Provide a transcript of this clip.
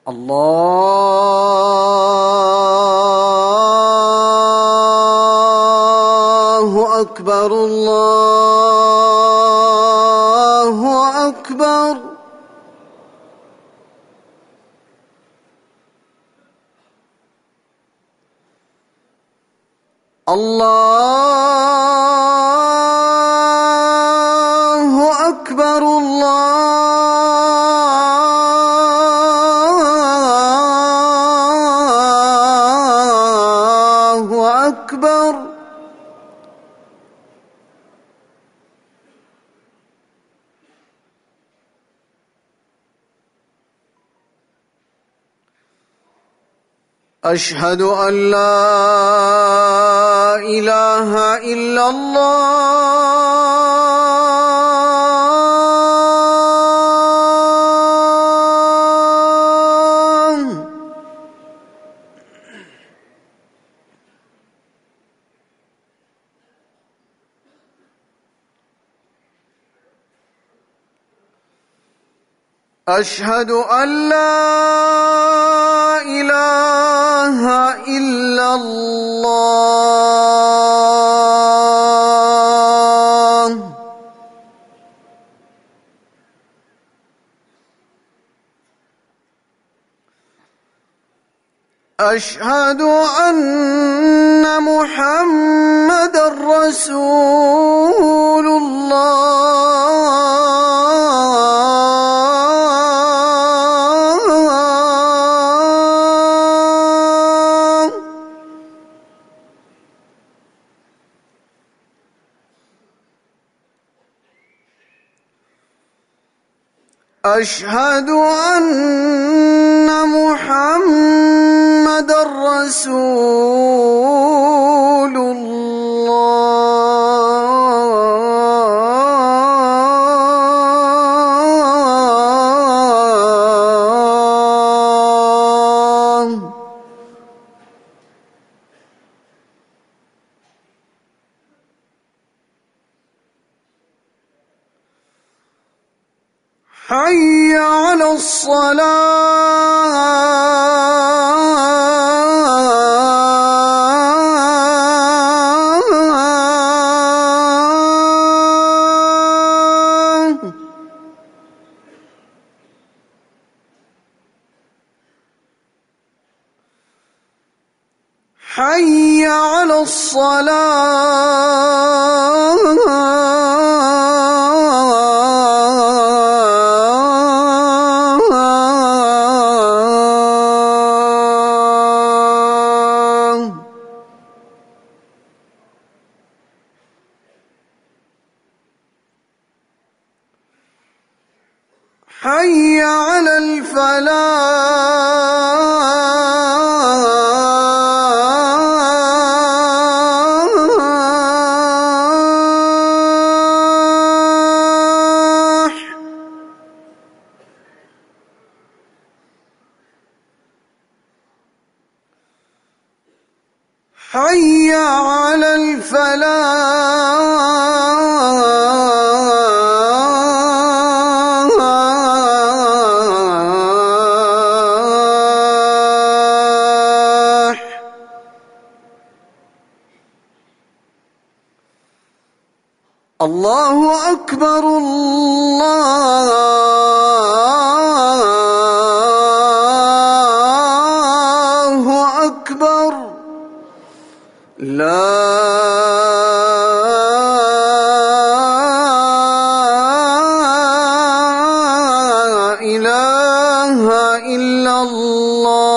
الله أكبر الله أكبر. الله أكبر الله أكبر. أشهد أن لا إله إلا الله. أشهد أن لا إله إلا الله. أشهد أن محمدًا رسول الله. أشهد أن محمدًا رسول الله. حي على الصلاة. حي على الصلاة. حي على الفلاح. حي على الفلاح. الله أكبر الله أكبر. لا إله إلا الله.